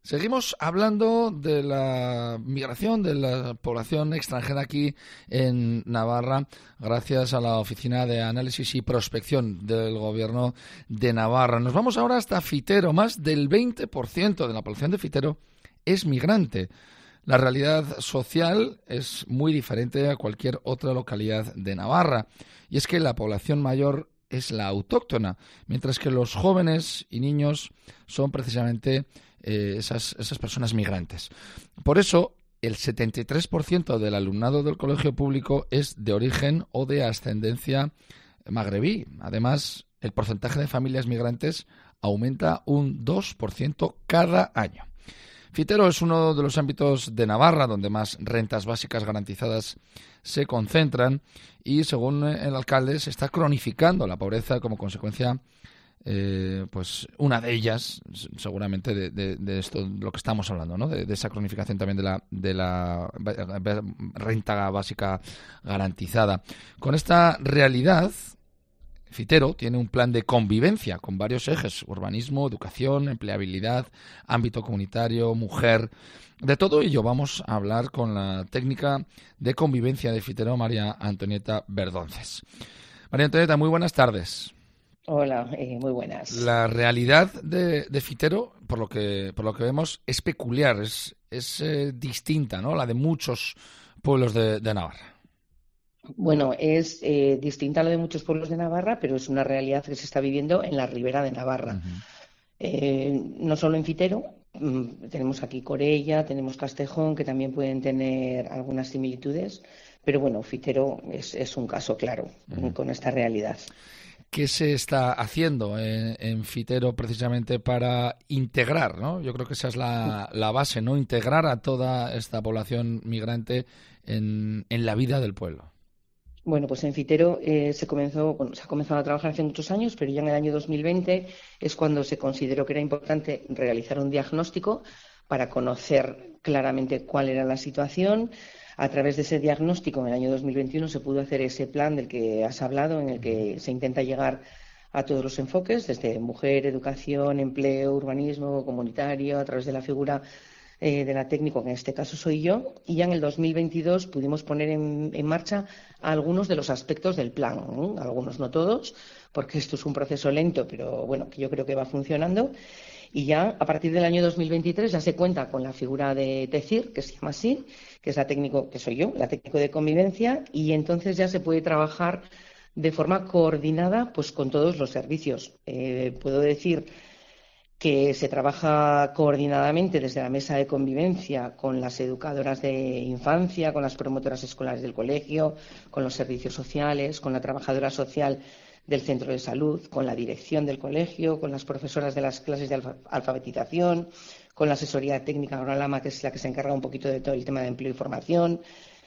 Seguimos hablando de la migración de la población extranjera aquí en Navarra, gracias a la Oficina de Análisis y Prospección del Gobierno de Navarra. Nos vamos ahora hasta Fitero. Más del 20% de la población de Fitero es migrante. La realidad social es muy diferente a cualquier otra localidad de Navarra. Y es que la población mayor es la autóctona, mientras que los jóvenes y niños son precisamente esas personas migrantes. Por eso, el 73% del alumnado del colegio público es de origen o de ascendencia magrebí. Además, el porcentaje de familias migrantes aumenta un 2% cada año. Fitero es uno de los ámbitos de Navarra donde más rentas básicas garantizadas se concentran y, según el alcalde, se está cronificando la pobreza como consecuencia, pues una de ellas, seguramente, de esto, lo que estamos hablando, ¿no? De esa cronificación también de la renta básica garantizada. Con esta realidad, Fitero tiene un plan de convivencia con varios ejes: urbanismo, educación, empleabilidad, ámbito comunitario, mujer. De todo ello vamos a hablar con la técnica de convivencia de Fitero, María Antonieta Verdonces. María Antonieta, muy buenas tardes. Hola, muy buenas. La realidad de Fitero, por lo que vemos, es peculiar, es distinta, ¿no?, la de muchos pueblos de Navarra. Bueno, es distinta a la de muchos pueblos de Navarra, pero es una realidad que se está viviendo en la Ribera de Navarra. No solo en Fitero, tenemos aquí Corella, tenemos Castejón, que también pueden tener algunas similitudes, pero bueno, Fitero es un caso claro con esta realidad. ¿Qué se está haciendo en Fitero precisamente para integrar, ¿no? Yo creo que esa es la base, ¿no? Integrar a toda esta población migrante en la vida del pueblo. Bueno, pues en Fitero se ha comenzado a trabajar hace muchos años, pero ya en el año 2020 es cuando se consideró que era importante realizar un diagnóstico para conocer claramente cuál era la situación. A través de ese diagnóstico, en el año 2021 se pudo hacer ese plan del que has hablado, en el que se intenta llegar a todos los enfoques, desde mujer, educación, empleo, urbanismo, comunitario, a través de la figura de la técnico, que en este caso soy yo, y ya en el 2022 pudimos poner en marcha algunos de los aspectos del plan, algunos, no todos, porque esto es un proceso lento, pero bueno, que yo creo que va funcionando. Y ya a partir del año 2023 ya se cuenta con la figura de TECIR, que se llama así, que es la técnico, que soy yo, la técnico de convivencia, y entonces ya se puede trabajar de forma coordinada pues con todos los servicios. Puedo decir que se trabaja coordinadamente desde la mesa de convivencia con las educadoras de infancia, con las promotoras escolares del colegio, con los servicios sociales, con la trabajadora social del centro de salud, con la dirección del colegio, con las profesoras de las clases de alfabetización, con la asesoría técnica Oralama, que es la que se encarga un poquito de todo el tema de empleo y formación,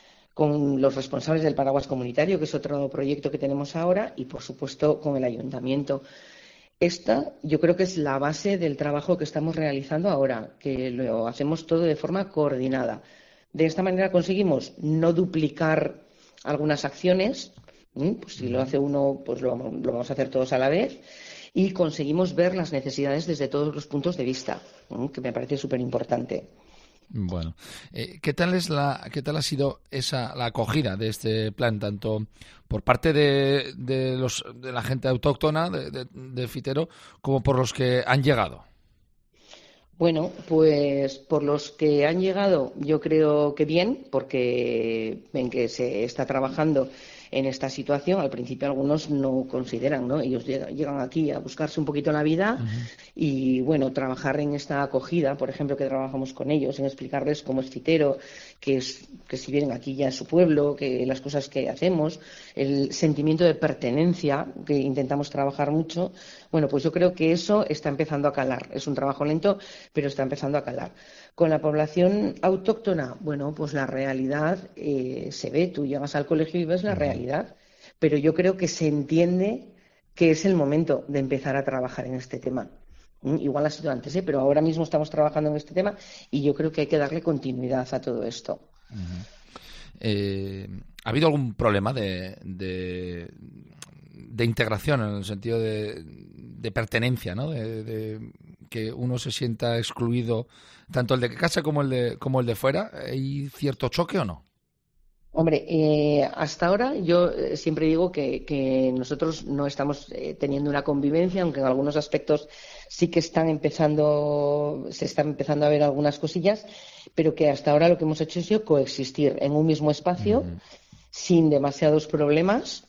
con los responsables del paraguas comunitario, que es otro proyecto que tenemos ahora, y por supuesto con el ayuntamiento. Esta yo creo que es la base del trabajo que estamos realizando ahora, que lo hacemos todo de forma coordinada. De esta manera conseguimos no duplicar algunas acciones. Pues si lo hace uno, pues lo vamos a hacer todos a la vez, y conseguimos ver las necesidades desde todos los puntos de vista, que me parece súper importante. Bueno, ¿qué tal ha sido la acogida de este plan, tanto por parte de la gente autóctona de Fitero como por los que han llegado? Bueno, pues por los que han llegado yo creo que bien, porque ven que se está trabajando en esta situación. Al principio algunos no consideran, ¿no? Ellos llegan aquí a buscarse un poquito la vida y, bueno, trabajar en esta acogida, por ejemplo, que trabajamos con ellos, en explicarles cómo es Fitero, que si vienen aquí ya es su pueblo, que las cosas que hacemos, el sentimiento de pertenencia, que intentamos trabajar mucho. Bueno, pues yo creo que eso está empezando a calar. Es un trabajo lento, pero está empezando a calar. Con la población autóctona, bueno, pues la realidad se ve. Tú llegas al colegio y ves la realidad, pero yo creo que se entiende que es el momento de empezar a trabajar en este tema. Igual ha sido antes, pero ahora mismo estamos trabajando en este tema y yo creo que hay que darle continuidad a todo esto. ¿Ha habido algún problema de de integración, en el sentido de pertenencia, ¿no? De que uno se sienta excluido, tanto el de casa como el de fuera. ¿Hay cierto choque o no? Hombre, hasta ahora yo siempre digo que nosotros no estamos teniendo una convivencia, aunque en algunos aspectos sí que se están empezando a ver algunas cosillas, pero que hasta ahora lo que hemos hecho es coexistir en un mismo espacio sin demasiados problemas,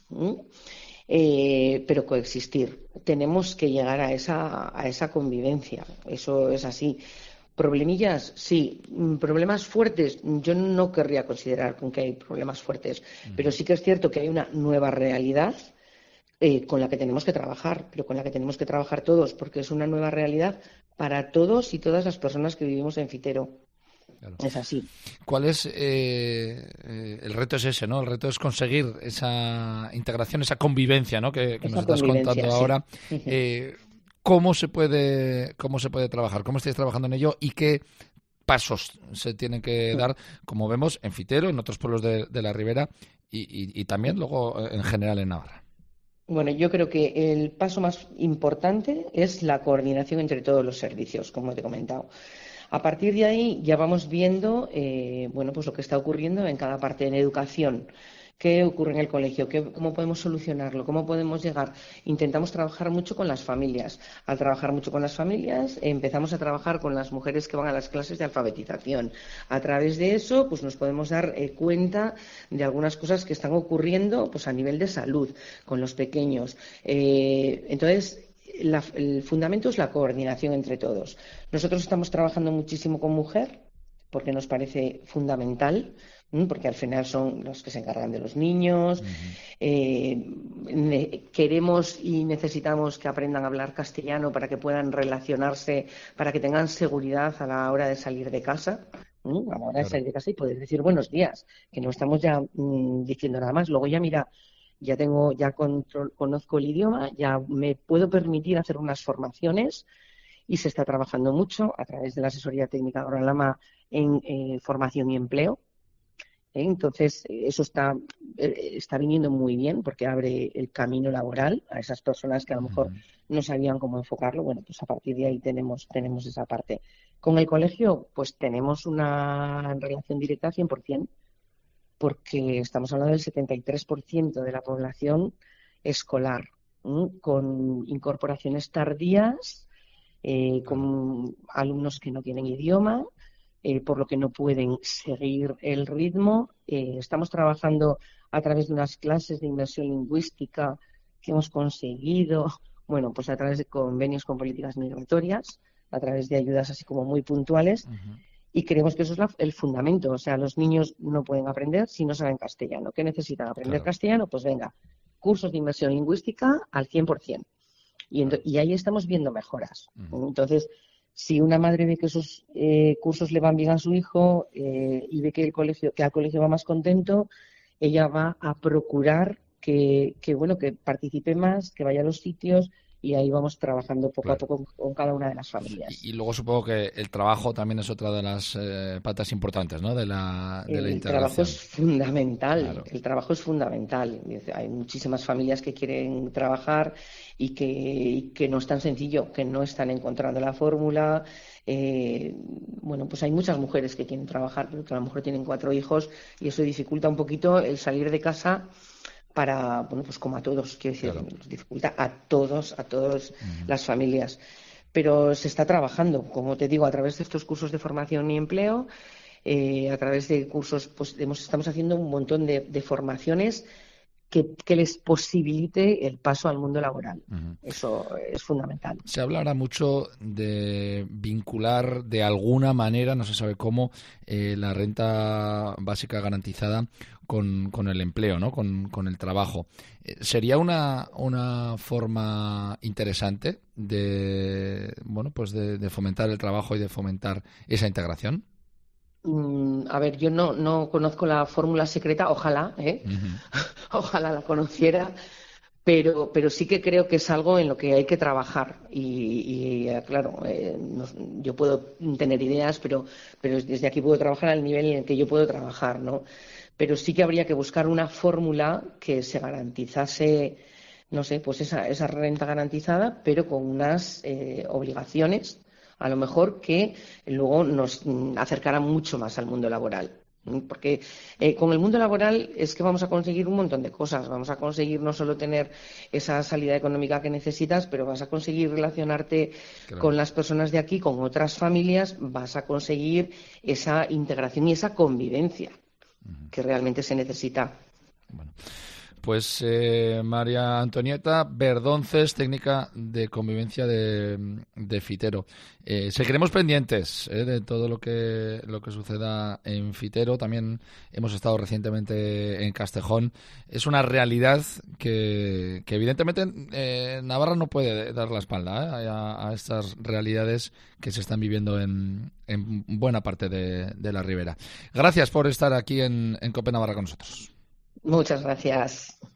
pero coexistir. Tenemos que llegar a esa convivencia, eso es así. Problemillas, sí. Problemas fuertes, yo no querría considerar con que hay problemas fuertes, pero sí que es cierto que hay una nueva realidad con la que tenemos que trabajar, pero con la que tenemos que trabajar todos, porque es una nueva realidad para todos y todas las personas que vivimos en Fitero. Claro. Es así. ¿Cuál es el reto? Es ese, ¿no? El reto es conseguir esa integración, esa convivencia, ¿no? Que nos estás contando ahora. ¿Cómo se puede trabajar? ¿Cómo estáis trabajando en ello? ¿Y qué pasos se tienen que dar, como vemos en Fitero, en otros pueblos de la Ribera y también luego en general en Navarra? Bueno, yo creo que el paso más importante es la coordinación entre todos los servicios, como te he comentado. A partir de ahí ya vamos viendo pues lo que está ocurriendo en cada parte en educación. ¿Qué ocurre en el colegio? ¿Cómo podemos solucionarlo? ¿Cómo podemos llegar? Intentamos trabajar mucho con las familias. Al trabajar mucho con las familias, empezamos a trabajar con las mujeres que van a las clases de alfabetización. A través de eso, pues nos podemos dar cuenta de algunas cosas que están ocurriendo pues a nivel de salud con los pequeños. Entonces, el fundamento es la coordinación entre todos. Nosotros estamos trabajando muchísimo con mujer porque nos parece fundamental, porque al final son los que se encargan de los niños. Queremos y necesitamos que aprendan a hablar castellano para que puedan relacionarse, para que tengan seguridad a la hora de salir de casa. A la hora de salir de casa y poder decir buenos días, que no estamos ya diciendo nada más. Luego ya mira, conozco el idioma, ya me puedo permitir hacer unas formaciones y se está trabajando mucho a través de la asesoría técnica Goralama en formación y empleo. Entonces, eso está viniendo muy bien porque abre el camino laboral a esas personas que a lo mejor no sabían cómo enfocarlo. Bueno, pues a partir de ahí tenemos esa parte. Con el colegio, pues tenemos una relación directa 100%, porque estamos hablando del 73% de la población escolar, con incorporaciones tardías, con alumnos que no tienen idioma, por lo que no pueden seguir el ritmo. Estamos trabajando a través de unas clases de inmersión lingüística que hemos conseguido, bueno, pues a través de convenios con políticas migratorias, a través de ayudas así como muy puntuales. Y creemos que eso es el fundamento. O sea, los niños no pueden aprender si no saben castellano. ¿Qué necesitan? ¿Aprender castellano? Pues venga, cursos de inmersión lingüística al 100%. Y ahí estamos viendo mejoras. Entonces, si una madre ve que esos cursos le van bien a su hijo y ve que al colegio va más contento, ella va a procurar que participe más, que vaya a los sitios. Y ahí vamos trabajando poco a poco con cada una de las familias. Y luego supongo que el trabajo también es otra de las patas importantes, ¿no? de la integración. El trabajo es fundamental. Claro. El trabajo es fundamental. Hay muchísimas familias que quieren trabajar y que no es tan sencillo, que no están encontrando la fórmula. Pues hay muchas mujeres que quieren trabajar, pero que a lo mejor tienen 4 hijos y eso dificulta un poquito el salir de casa. Para, pues como a todos, quiero decir, nos dificulta a todos las familias. Pero se está trabajando, como te digo, a través de estos cursos de formación y empleo, a través de cursos, pues estamos haciendo un montón de formaciones que les posibilite el paso al mundo laboral. Eso es fundamental. Se habla ahora mucho de vincular de alguna manera, no se sabe cómo, la renta básica garantizada con el empleo, ¿no? Con el trabajo. ¿Sería una forma interesante de fomentar el trabajo y de fomentar esa integración? A ver, yo no conozco la fórmula secreta, ojalá, ojalá la conociera, pero sí que creo que es algo en lo que hay que trabajar. Claro, yo puedo tener ideas, pero desde aquí puedo trabajar al nivel en el que yo puedo trabajar, ¿no? Pero sí que habría que buscar una fórmula que se garantizase no sé, pues esa renta garantizada, pero con unas obligaciones, a lo mejor que luego nos acercarán mucho más al mundo laboral. Porque con el mundo laboral es que vamos a conseguir un montón de cosas. Vamos a conseguir no solo tener esa salida económica que necesitas, pero vas a conseguir relacionarte con las personas de aquí, con otras familias, vas a conseguir esa integración y esa convivencia que realmente se necesita. Bueno. Pues María Antonieta Verdonces, técnica de convivencia de Fitero. Seguiremos pendientes de todo lo que suceda en Fitero. También hemos estado recientemente en Castejón. Es una realidad que evidentemente Navarra no puede dar la espalda a estas realidades que se están viviendo en buena parte de la ribera. Gracias por estar aquí en COPE Navarra con nosotros. Muchas gracias.